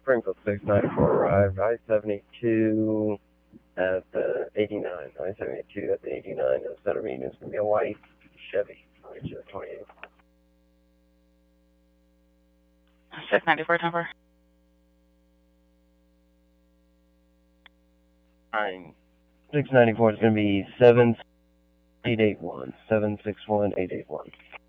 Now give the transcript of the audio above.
Springfield 694 arrived, I-72 at the 89. I-72 at the 89. The center meeting is going to be a white Chevy, which is 28. 694 number. 694 is going to be 7881. 761881.